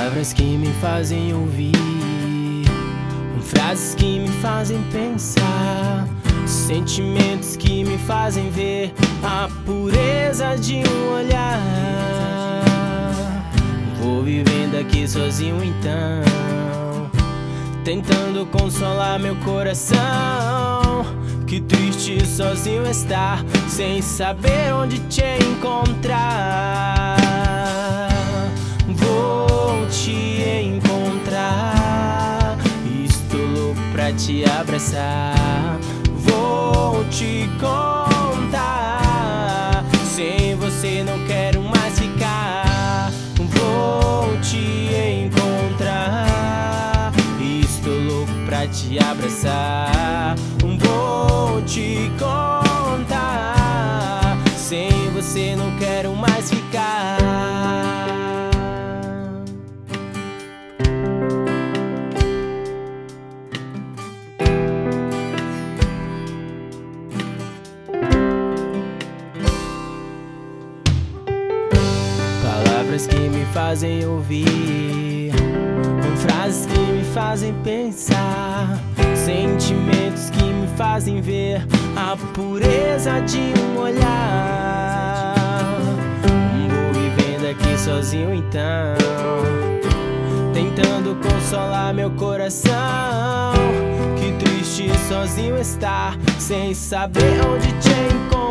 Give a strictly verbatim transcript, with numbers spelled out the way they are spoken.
Palavras que me fazem ouvir, frases que me fazem pensar, sentimentos que me fazem ver a pureza de um olhar. Vou vivendo aqui sozinho então, tentando consolar meu coração, que triste sozinho estar, sem saber onde te encontrar. Vou te encontrar, estou louco pra te abraçar. Vou te contar, sem você não quero mais ficar. Vou te encontrar, estou louco pra te abraçar. Vou te contar, sem você não quero mais ficar. Palavras que me fazem ouvir, frases que me fazem pensar, sentimentos que me fazem ver a pureza de um olhar. Vou vivendo aqui sozinho então, tentando consolar meu coração, que triste sozinho estar, sem saber onde te encontrar.